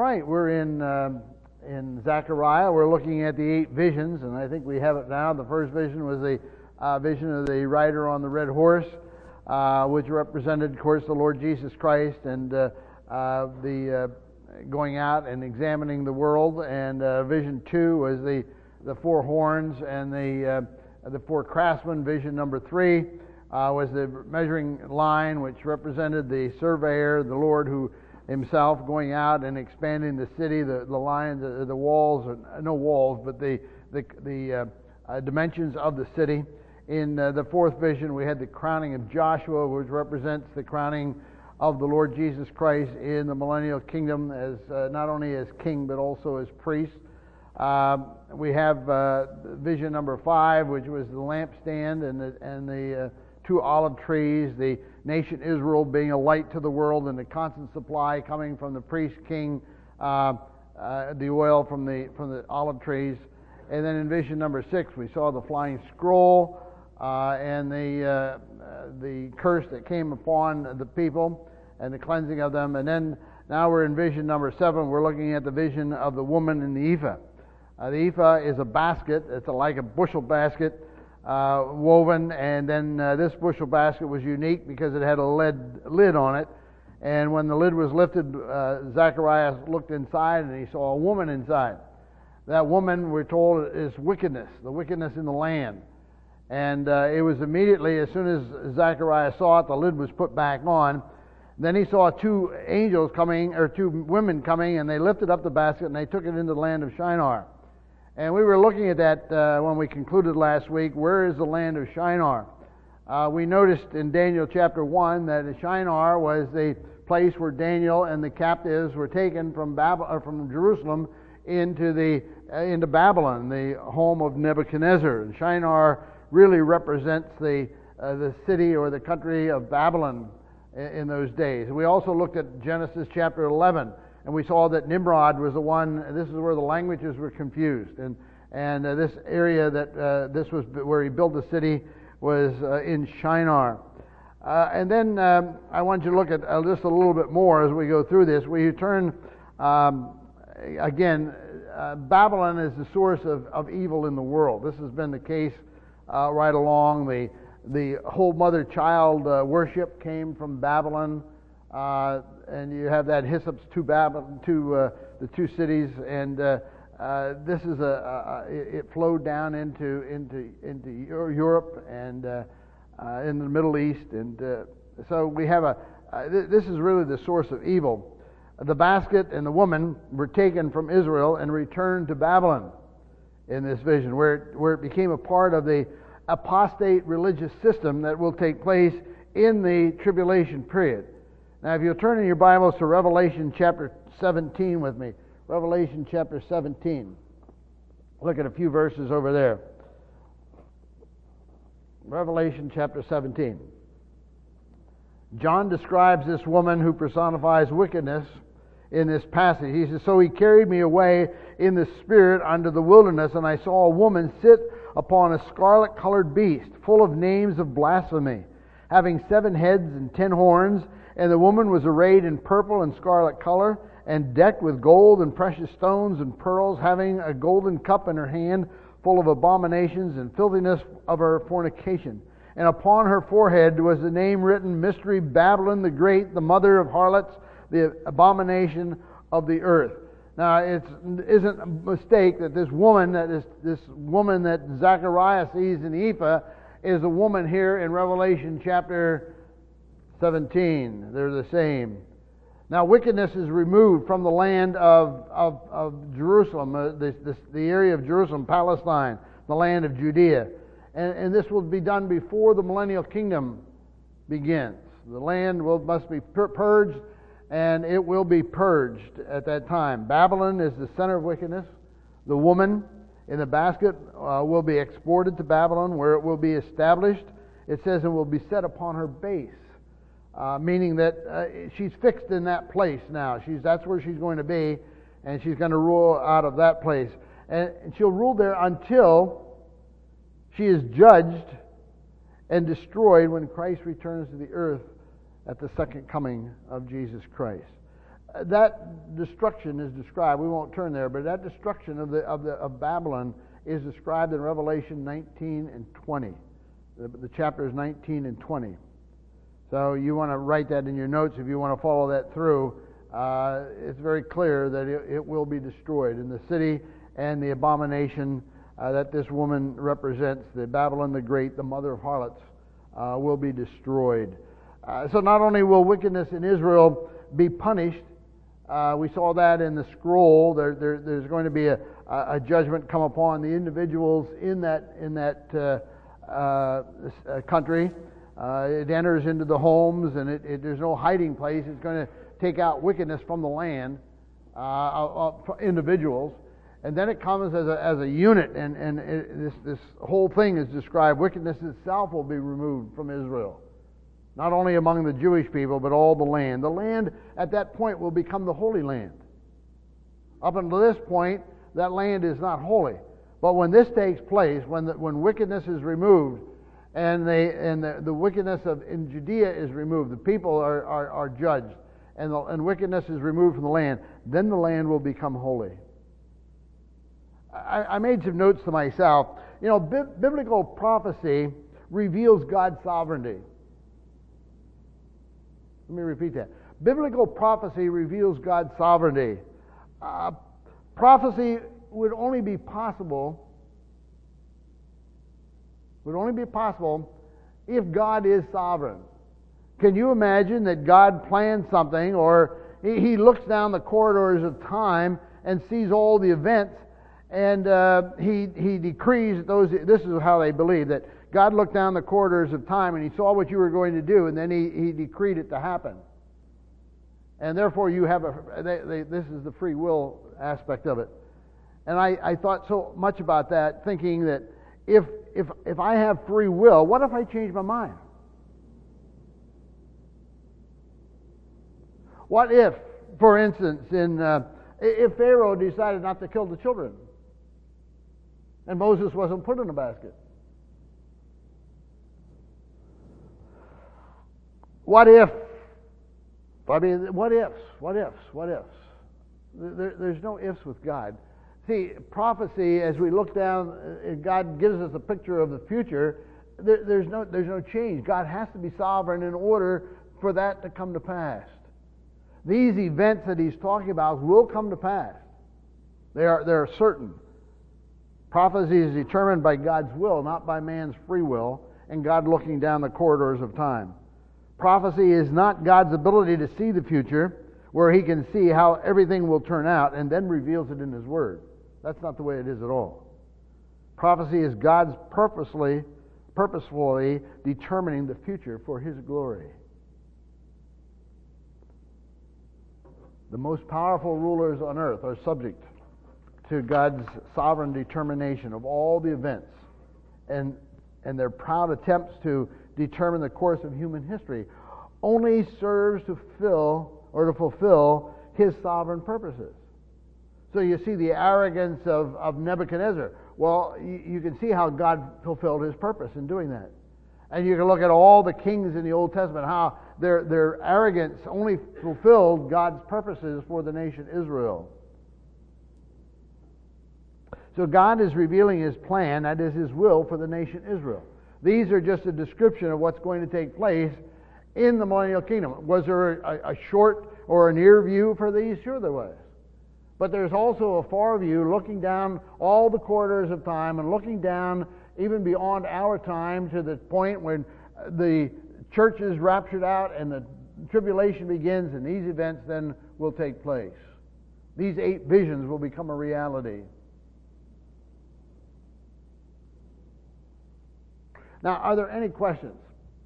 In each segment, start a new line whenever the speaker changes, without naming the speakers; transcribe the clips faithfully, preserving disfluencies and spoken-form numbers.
right, we're in uh, in Zechariah. We're looking at the eight visions, and I think we have it now. The first vision was the uh, vision of the rider on the red horse, uh, which represented, of course, the Lord Jesus Christ, and uh, uh, the uh, going out and examining the world. And uh, vision two was the the four horns and the uh, the four craftsmen. Vision number three uh, was the measuring line, which represented the surveyor, the Lord who himself going out and expanding the city, the the lines, the, the walls, or no walls, but the the the uh, uh, dimensions of the city. In uh, the fourth vision, we had the crowning of Joshua, which represents the crowning of the Lord Jesus Christ in the millennial kingdom, as uh, not only as king but also as priest. Uh, we have uh, vision number five, which was the lampstand and the and the uh, two olive trees, the nation Israel being a light to the world, and the constant supply coming from the priest king, uh, uh, the oil from the from the olive trees. And then in vision number six, we saw the flying scroll uh, and the uh, uh, the curse that came upon the people and the cleansing of them. And then now we're in vision number seven. We're looking at the vision of the woman in the ephah. Uh, the ephah is a basket. It's a, like a bushel basket. Uh, woven, and then uh, this bushel basket was unique because it had a lead lid on it. And when the lid was lifted, uh, Zacharias looked inside and he saw a woman inside. That woman, we're told, is wickedness, the wickedness in the land. And uh, it was immediately, as soon as Zacharias saw it, the lid was put back on. Then he saw two angels coming, or two women coming, and they lifted up the basket and they took it into the land of Shinar. And we were looking at that uh, when we concluded last week. Where is the land of Shinar? Uh, we noticed in Daniel chapter one that Shinar was the place where Daniel and the captives were taken from Bab- or from Jerusalem into the uh, into Babylon, the home of Nebuchadnezzar. And Shinar really represents the uh, the city or the country of Babylon in, in those days. We also looked at Genesis chapter eleven. And we saw that Nimrod was the one. This is where the languages were confused, and and uh, this area that uh, this was where he built the city was uh, in Shinar. Uh, and then um, I want you to look at uh, just a little bit more as we go through this. We turn um, again. Uh, Babylon is the source of, of evil in the world. This has been the case uh, right along. The the whole mother-child uh, worship came from Babylon. Uh, and you have that Hyssop's two Babylon, two uh, the two cities, and uh, uh, this is a, a it flowed down into into into Europe and uh, uh, in the Middle East, and uh, so we have a uh, th- this is really the source of evil. The basket and the woman were taken from Israel and returned to Babylon in this vision, where it, where it became a part of the apostate religious system that will take place in the tribulation period. Now, if you'll turn in your Bibles to Revelation chapter seventeen with me. Revelation chapter seventeen. Look at a few verses over there. Revelation chapter seventeen. John describes this woman who personifies wickedness in this passage. He says, "So he carried me away in the spirit unto the wilderness, and I saw a woman sit upon a scarlet-colored beast, full of names of blasphemy, having seven heads and ten horns. And the woman was arrayed in purple and scarlet color, and decked with gold and precious stones and pearls, having a golden cup in her hand, full of abominations and filthiness of her fornication. And upon her forehead was the name written, Mystery Babylon the Great, the mother of harlots, the abomination of the earth." Now, it isn't a mistake that this woman, that is this woman that Zechariah sees in the ephah, is a woman here in Revelation chapter seventeen. They're the same. Now, wickedness is removed from the land of of, of Jerusalem, uh, this, this, the area of Jerusalem, Palestine, the land of Judea, and, and this will be done before the millennial kingdom begins. The land will must be pur- purged, and it will be purged at that time. Babylon is the center of wickedness. The woman in the basket uh, will be exported to Babylon, where it will be established. It says it will be set upon her base. Uh, meaning that uh, she's fixed in that place now. She's that's where she's going to be, and she's going to rule out of that place. And, and she'll rule there until she is judged and destroyed when Christ returns to the earth at the second coming of Jesus Christ. that destruction is described. We won't turn there, but that destruction of the of the of Babylon is described in Revelation nineteen and twenty. The, the chapters nineteen and twenty. So you want to write that in your notes if you want to follow that through. Uh, it's very clear that it, it will be destroyed, and the city and the abomination uh, that this woman represents, the Babylon the Great, the mother of harlots, uh, will be destroyed. Uh, so not only will wickedness in Israel be punished, uh, we saw that in the scroll. There, there, there's going to be a, a judgment come upon the individuals in that in that uh, uh, country. Uh, it enters into the homes, and it, it, there's no hiding place. It's going to take out wickedness from the land, uh, uh, uh, individuals, and then it comes as a as a unit, and and it, this this whole thing is described. Wickedness itself will be removed from Israel, not only among the Jewish people, but all the land. The land at that point will become the Holy Land. Up until this point, that land is not holy, but when this takes place, when the, when wickedness is removed, and they and the, the wickedness of in Judea is removed, the people are are, are judged, and the, and wickedness is removed from the land, then the land will become holy. I, I made some notes to myself. You know, bi- biblical prophecy reveals God's sovereignty. Let me repeat that. Biblical prophecy reveals God's sovereignty. Uh, prophecy would only be possible would only be possible if God is sovereign. Can you imagine that God plans something, or he, he looks down the corridors of time and sees all the events, and uh, he he decrees that those. This is how they believe, that God looked down the corridors of time and he saw what you were going to do, and then he, he decreed it to happen. And therefore you have a, they, they, this is the free will aspect of it. And I, I thought so much about that, thinking that if, if, if I have free will, what if I change my mind? What if, for instance, in uh, if Pharaoh decided not to kill the children and Moses wasn't put in a basket? What if? I mean, what ifs? What ifs? What ifs? There, there's no ifs with God. See, prophecy, as we look down, God gives us a picture of the future. There, there's no, there's no change. God has to be sovereign in order for that to come to pass. These events that He's talking about will come to pass. They are, they are certain. Prophecy is determined by God's will, not by man's free will, and God looking down the corridors of time. Prophecy is not God's ability to see the future, where He can see how everything will turn out and then reveals it in His Word. That's not the way it is at all. Prophecy is God's purposely, purposefully determining the future for His glory. The most powerful rulers on earth are subject to God's sovereign determination of all the events, and and their proud attempts to determine the course of human history only serves to fill or to fulfill His sovereign purposes. So you see the arrogance of, of Nebuchadnezzar. Well, you, you can see how God fulfilled His purpose in doing that. And you can look at all the kings in the Old Testament, how their, their arrogance only fulfilled God's purposes for the nation Israel. So God is revealing His plan, that is His will for the nation Israel. These are just a description of what's going to take place in the millennial kingdom. Was there a, a short or a near view for these? Sure there was. But there's also a far view, looking down all the corridors of time and looking down even beyond our time to the point when the church is raptured out and the tribulation begins, and these events then will take place. These eight visions will become a reality. Now, are there any questions?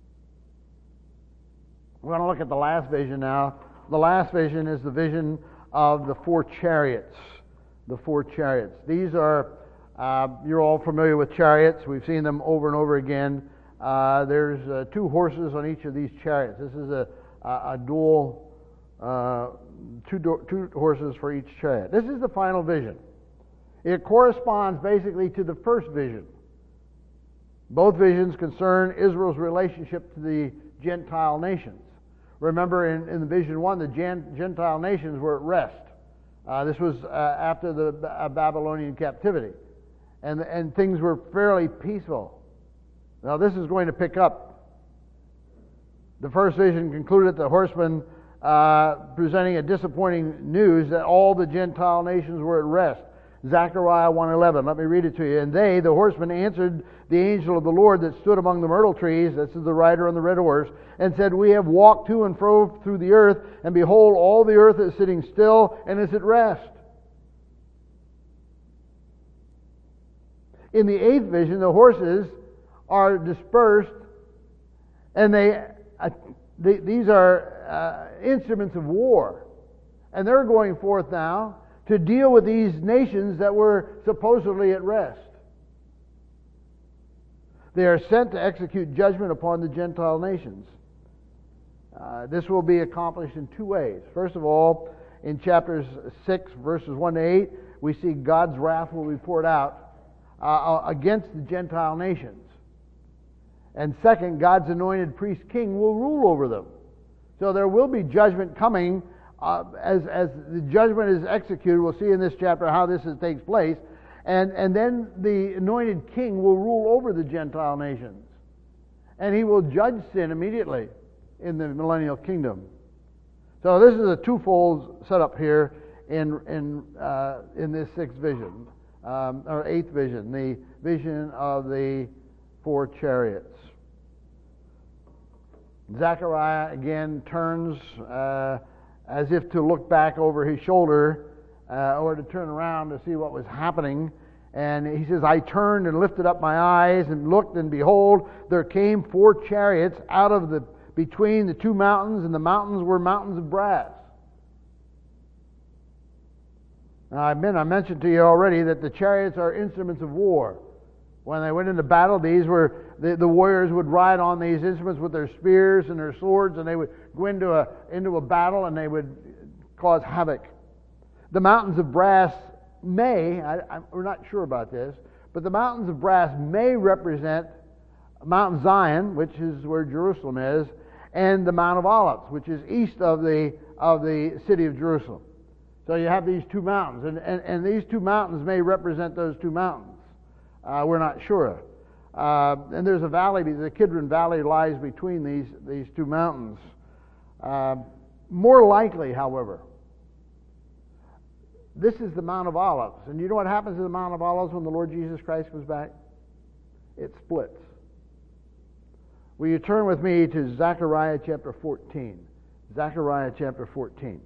We're going to look at the last vision now. The last vision is the vision of the four chariots. The four chariots. These are, uh, you're all familiar with chariots. We've seen them over and over again. Uh, there's uh, two horses on each of these chariots. This is a, a, a dual, uh, two, do, two horses for each chariot. This is the final vision. It corresponds basically to the first vision. Both visions concern Israel's relationship to the Gentile nations. Remember in, in the vision one, the Gentile nations were at rest. Uh, this was uh, after the uh, Babylonian captivity. And, and things were fairly peaceful. Now this is going to pick up. The first vision concluded the horsemen uh, presenting a disappointing news that all the Gentile nations were at rest. Zechariah one eleven, let me read it to you. And they, the horsemen, answered the angel of the Lord that stood among the myrtle trees, this is the rider on the red horse, and said, we have walked to and fro through the earth, and behold, all the earth is sitting still and is at rest. In the eighth vision, the horses are dispersed, and they, uh, they these are uh, instruments of war. And they're going forth now to deal with these nations that were supposedly at rest. They are sent to execute judgment upon the Gentile nations. Uh, this will be accomplished in two ways. First of all, in chapters six, verses one to eight, we see God's wrath will be poured out uh, against the Gentile nations. And second, God's anointed priest king will rule over them. So there will be judgment coming. Uh, as, as the judgment is executed, we'll see in this chapter how this is, takes place. And, and then the anointed king will rule over the Gentile nations. And he will judge sin immediately in the millennial kingdom. So this is a twofold setup here in, in, uh, in this sixth vision, um, or eighth vision, the vision of the four chariots. Zechariah again turns uh, as if to look back over his shoulder uh, or to turn around to see what was happening. And he says, I turned and lifted up my eyes and looked, and behold, there came four chariots out of the between the two mountains, and the mountains were mountains of brass. Now, I've been, I mentioned to you already that the chariots are instruments of war. When they went into battle, these were the, the warriors would ride on these instruments with their spears and their swords, and they would go into a into a battle, and they would cause havoc. The mountains of brass may, I, I, we're not sure about this, but the mountains of brass may represent Mount Zion, which is where Jerusalem is, and the Mount of Olives, which is east of the of the city of Jerusalem. So you have these two mountains, and, and, and these two mountains may represent those two mountains. Uh, we're not sure. Uh, and there's a valley, the Kidron Valley lies between these, these two mountains. Uh, more likely, however, this is the Mount of Olives. And you know what happens to the Mount of Olives when the Lord Jesus Christ comes back? It splits. Will you turn with me to Zechariah chapter fourteen? Zechariah chapter fourteen.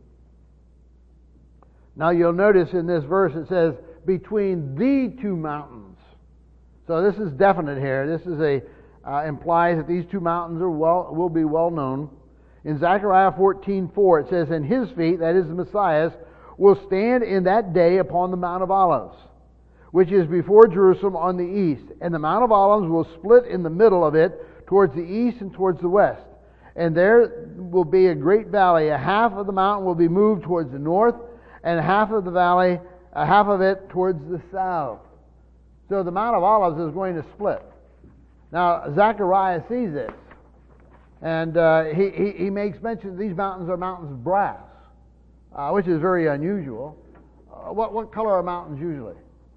Now you'll notice in this verse it says, between the two mountains. So this is definite here. This is a uh, implies that these two mountains are well will be well known. In Zechariah fourteen four it says, and his feet, that is the Messiah's, will stand in that day upon the Mount of Olives, which is before Jerusalem on the east. And the Mount of Olives will split in the middle of it towards the east and towards the west. And there will be a great valley. A half of the mountain will be moved towards the north, and half of the valley, a half of it towards the south. So the Mount of Olives is going to split. Now, Zechariah sees this, and uh, he, he, he makes mention these mountains are mountains of brass, uh, which is very unusual. Uh, what, what color are mountains usually?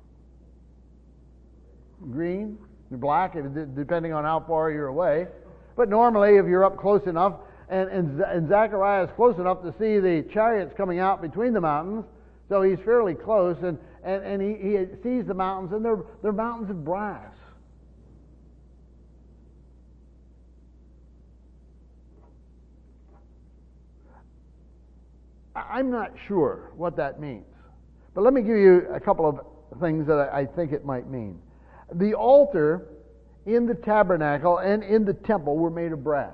Green, black, depending on how far you're away. But normally, if you're up close enough, and, and, and Zechariah is close enough to see the chariots coming out between the mountains, so he's fairly close, and, and, and he, he sees the mountains, and they're, they're mountains of brass. I'm not sure what that means, but let me give you a couple of things that I think it might mean. The altar in the tabernacle and in the temple were made of brass.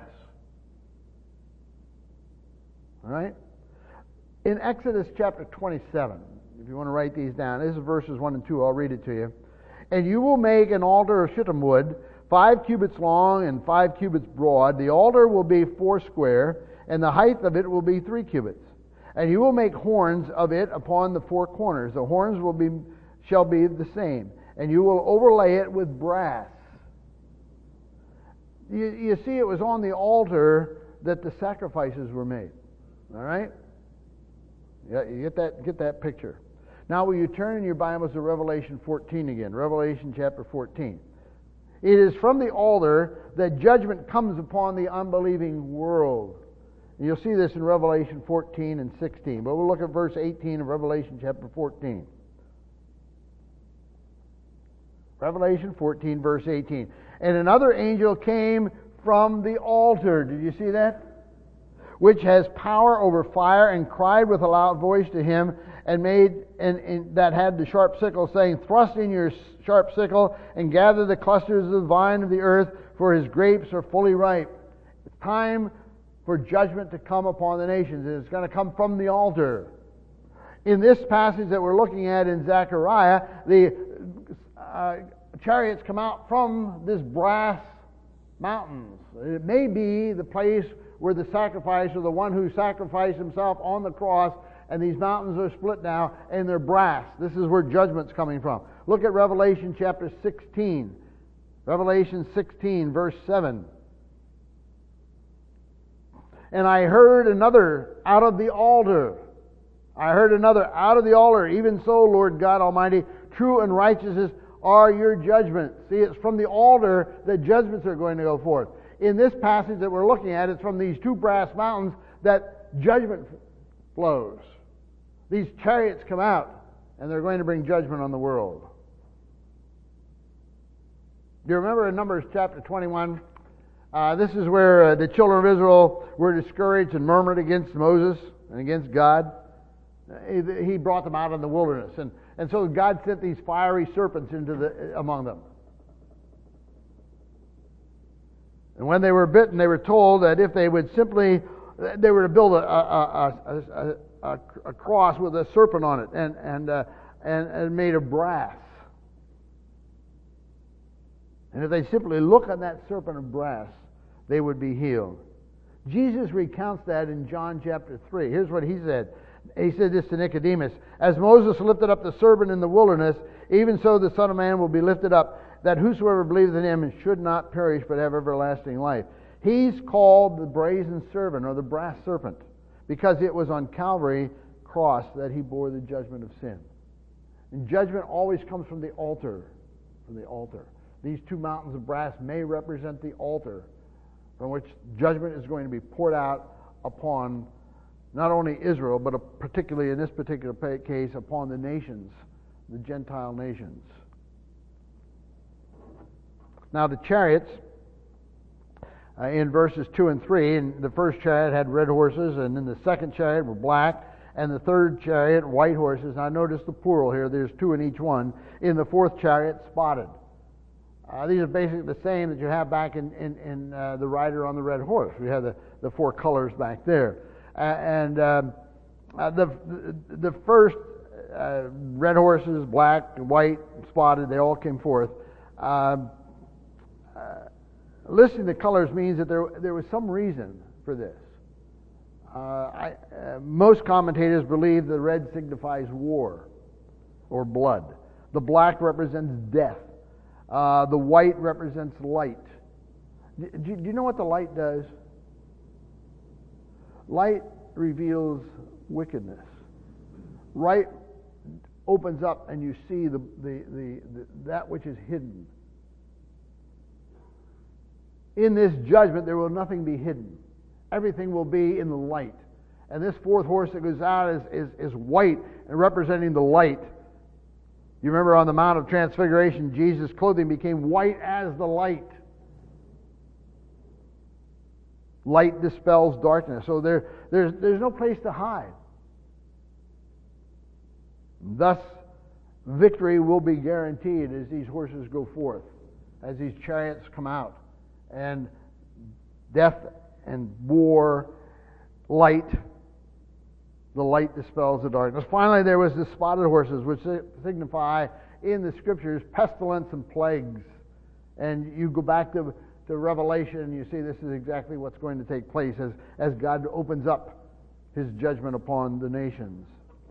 All right? In Exodus chapter twenty-seven, if you want to write these down, this is verses one and two, I'll read it to you. And you will make an altar of shittim wood, five cubits long and five cubits broad. The altar will be four square, and the height of it will be three cubits. And you will make horns of it upon the four corners. The horns will be shall be the same. And you will overlay it with brass. You, you see, it was on the altar that the sacrifices were made. All right? Yeah, you get that, get that picture. Now, will you turn in your Bibles to Revelation fourteen again? Revelation chapter fourteen. It is from the altar that judgment comes upon the unbelieving world. And you'll see this in Revelation fourteen and sixteen. But we'll look at verse eighteen of Revelation chapter fourteen. Revelation fourteen, verse eighteen. And another angel came from the altar. Did you see that? Which has power over fire, and cried with a loud voice to him, and made and, and that had the sharp sickle, saying, Thrust in your sharp sickle, and gather the clusters of the vine of the earth, for his grapes are fully ripe. It's time for judgment to come upon the nations, and it's going to come from the altar. In this passage that we're looking at in Zechariah, the uh, chariots come out from this brass mountains. It may be the place where the sacrifice, or the one who sacrificed himself on the cross, and these mountains are split now, and they're brass. This is where judgment's coming from. Look at Revelation chapter sixteen. Revelation sixteen, verse seven. And I heard another out of the altar. I heard another out of the altar. Even so, Lord God Almighty, true and righteous are your judgments. See, it's from the altar that judgments are going to go forth. In this passage that we're looking at, it's from these two brass mountains that judgment flows. These chariots come out, and they're going to bring judgment on the world. Do you remember in Numbers chapter twenty-one? Uh, this is where uh, the children of Israel were discouraged and murmured against Moses and against God. He, he brought them out in the wilderness, and, and so God sent these fiery serpents into the among them. And when they were bitten, they were told that if they would simply, they were to build a, a, a, a, a cross with a serpent on it, and and, uh, and and made of brass. And if they simply look on that serpent of brass, they would be healed. Jesus recounts that in John chapter three. Here's what he said. He said this to Nicodemus: As Moses lifted up the serpent in the wilderness, even so the Son of Man will be lifted up, that whosoever believes in him should not perish but have everlasting life. He's called the brazen serpent, or the brass serpent, because it was on Calvary cross that he bore the judgment of sin. And judgment always comes from the altar. From the altar. These two mountains of brass may represent the altar from which judgment is going to be poured out upon not only Israel, but particularly in this particular case upon the nations, the Gentile nations. Now the chariots, uh, in verses two and three, and the first chariot had red horses, and then the second chariot were black, and the third chariot white horses. Now notice the plural here, there's two in each one. In the fourth chariot, spotted. Uh, these are basically the same that you have back in, in, in uh, the rider on the red horse. We have the, the four colors back there. Uh, and um, uh, the, the, the first uh, red horses, black, white, spotted, they all came forth. Um, Uh, listing the colors means that there there was some reason for this. Uh, I, uh, most commentators believe the red signifies war or blood. The black represents death. Uh, the white represents light. Do, do, do you know what the light does? Light reveals wickedness. Light opens up and you see the, the, the, the that which is hidden. In this judgment, there will nothing be hidden. Everything will be in the light. And this fourth horse that goes out is, is, is white and representing the light. You remember on the Mount of Transfiguration, Jesus' clothing became white as the light. Light dispels darkness. So there, there's, there's no place to hide. Thus, victory will be guaranteed as these horses go forth, as these chariots come out. And death and war, light, the light dispels the darkness. Finally, there was the spotted horses, which signify in the Scriptures pestilence and plagues. And you go back to, to Revelation and you see this is exactly what's going to take place as, as God opens up His judgment upon the nations.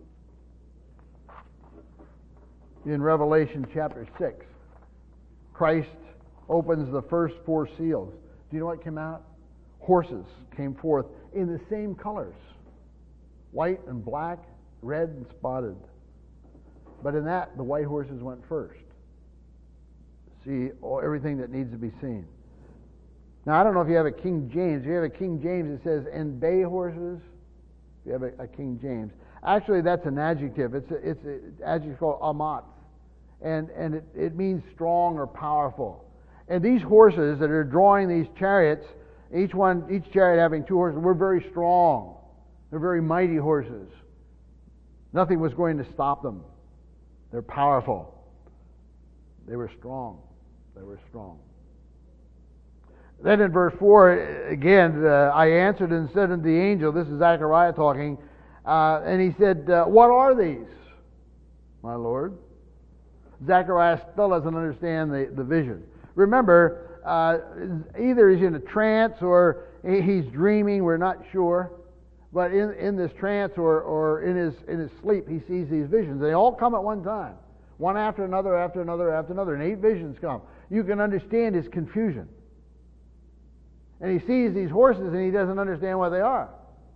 In Revelation chapter six, Christ opens the first four seals. Do you know what came out? horses came forth in the same colors, white and black, red and spotted. But in that, the white horses went first. See all, everything that needs to be seen. Now, I don't know if you have a King James. If you have a King James, it says, and bay horses. If you have a, a King James. Actually, that's an adjective. It's a, it's an adjective called amat. And, and it, it means strong or powerful. And these horses that are drawing these chariots, each one, each chariot having two horses, were very strong. They're very mighty horses. Nothing was going to stop them. They're powerful. They were strong. They were strong. Then in verse four, again, uh, I answered and said unto the angel, this is Zechariah talking, uh, and he said, uh, what are these, my Lord? Zechariah still doesn't understand the, the vision. Remember, uh, either he's in a trance or he's dreaming, we're not sure. But in, in this trance or, or in his in his sleep, he sees these visions. They all come at one time. One after another, after another, after another. And eight visions come. You can understand his confusion. And he sees these horses and he doesn't understand what they are.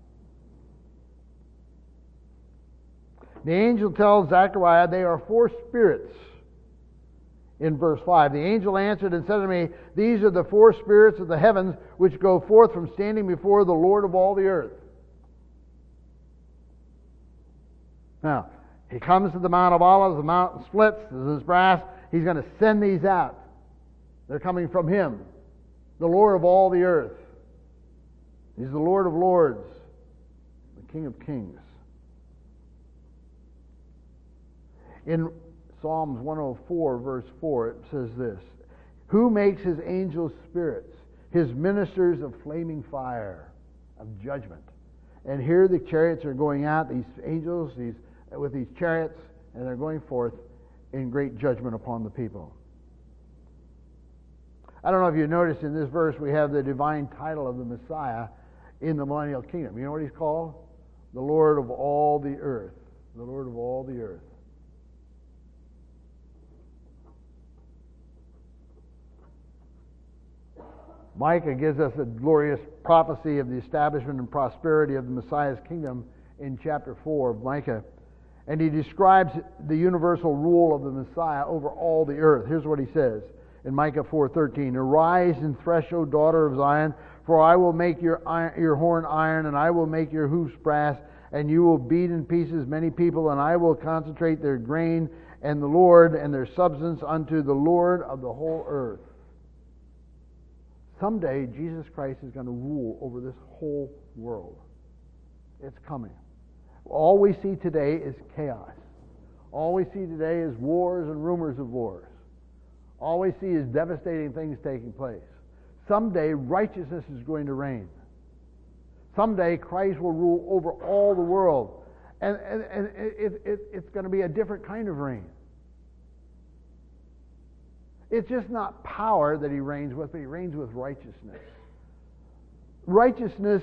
The angel tells Zechariah they are four spirits. In verse five, the angel answered and said to me, these are the four spirits of the heavens which go forth from standing before the Lord of all the earth. Now, he comes to the Mount of Olives, the mountain splits, there's this brass, he's going to send these out. They're coming from him, the Lord of all the earth. He's the Lord of lords, the King of kings. In Psalms one oh four, verse four, it says this, who makes his angels spirits, his ministers of flaming fire, of judgment. And here the chariots are going out, these angels, these with these chariots, and they're going forth in great judgment upon the people. I don't know if you noticed in this verse we have the divine title of the Messiah in the millennial kingdom. You know what he's called? The Lord of all the earth. The Lord of all the earth. Micah gives us a glorious prophecy of the establishment and prosperity of the Messiah's kingdom in chapter four of Micah. And he describes the universal rule of the Messiah over all the earth. Here's what he says in Micah four thirteen. Arise and thresh, O daughter of Zion, for I will make your iron, your horn iron, and I will make your hoofs brass, and you will beat in pieces many people, and I will concentrate their grain and the Lord and their substance unto the Lord of the whole earth. Someday, Jesus Christ is going to rule over this whole world. It's coming. All we see today is chaos. All we see today is wars and rumors of wars. All we see is devastating things taking place. Someday, righteousness is going to reign. Someday, Christ will rule over all the world. And, and, and it, it, it's going to be a different kind of reign. It's just not power that he reigns with, but he reigns with righteousness. Righteousness.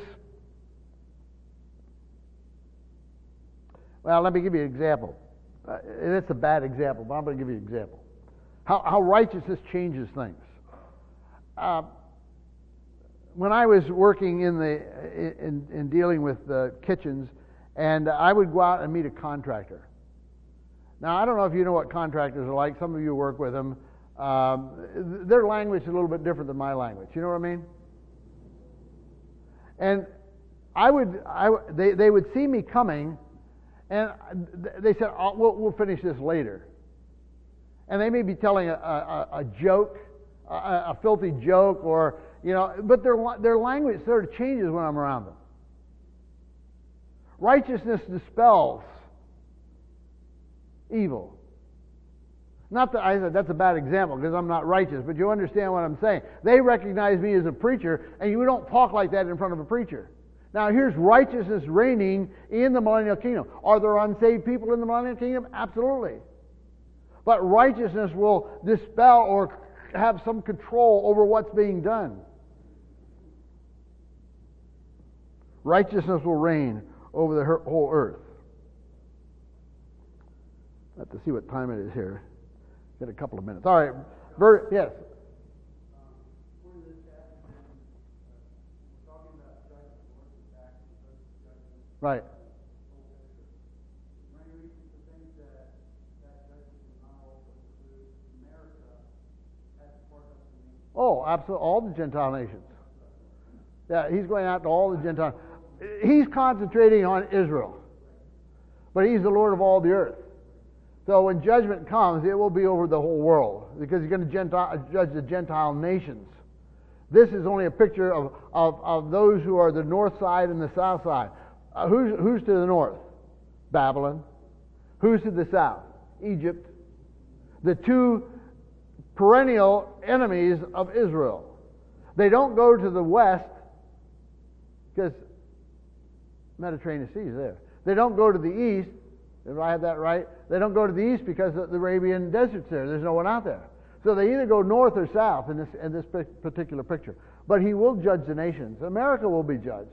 Well, let me give you an example. Uh, and it's a bad example, but I'm going to give you an example. How, how righteousness changes things. Uh, when I was working in the in, in dealing with the kitchens, and I would go out and meet a contractor. Now, I don't know if you know what contractors are like. Some of you work with them. Um, their language is a little bit different than my language. You know what I mean? And I would, I they they would see me coming. And they said, oh, we'll, we'll finish this later. And they may be telling a, a, a joke, a, a filthy joke, or, you know, but their, their language sort of changes when I'm around them. Righteousness dispels evil. Not that I said that's a bad example because I'm not righteous, but you understand what I'm saying. They recognize me as a preacher, and you don't talk like that in front of a preacher. Now, here's righteousness reigning in the millennial kingdom. Are there unsaved people in the millennial kingdom? Absolutely. But righteousness will dispel or have some control over what's being done. Righteousness will reign over the whole earth. I have to see what time it is here. Got a couple of minutes. All right. Ver- yes. Right. Oh, absolutely. All the Gentile nations. Yeah, he's going out to all the Gentiles. He's concentrating on Israel. But he's the Lord of all the earth. So when judgment comes, it will be over the whole world, because he's going to Gentile, judge the Gentile nations. This is only a picture of, of, of those who are the north side and the south side. Uh, who's, who's to the north? Babylon. Who's to the south? Egypt. The two perennial enemies of Israel. They don't go to the west because Mediterranean Sea is there. They don't go to the east, if I have that right. They don't go to the east because the Arabian desert's there. There's no one out there. So they either go north or south in this in this particular picture. But he will judge the nations. America will be judged.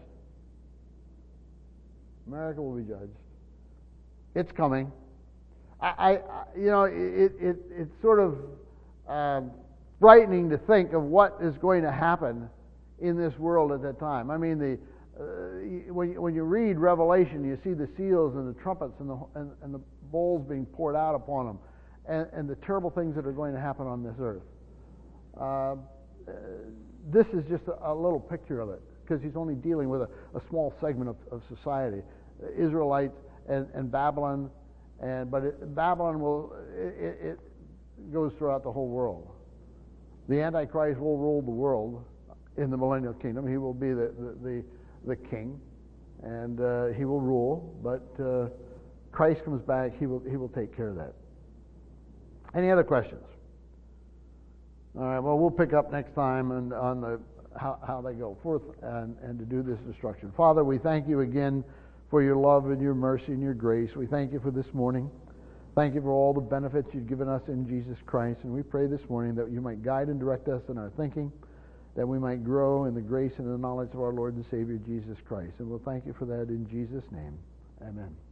America will be judged. It's coming. I, I you know, it, it it's sort of um, frightening to think of what is going to happen in this world at that time. I mean, the uh, when you, when you read Revelation, you see the seals and the trumpets and the and, and the bowls being poured out upon them, and, and the terrible things that are going to happen on this earth. Uh, this is just a, a little picture of it, because he's only dealing with a, a small segment of, of society, Israelites and, and Babylon, and but it, Babylon will it, it goes throughout the whole world. The Antichrist will rule the world in the millennial kingdom. He will be the the, the, the king, and uh, he will rule. But uh, Christ comes back. He will he will take care of that. Any other questions? All right. Well, we'll pick up next time and on the how, how they go forth and, and to do this instruction. Father, we thank you again for your love and your mercy and your grace. We thank you for this morning. Thank you for all the benefits you've given us in Jesus Christ. And we pray this morning that you might guide and direct us in our thinking, that we might grow in the grace and the knowledge of our Lord and Savior Jesus Christ. And we'll thank you for that in Jesus' name. Amen.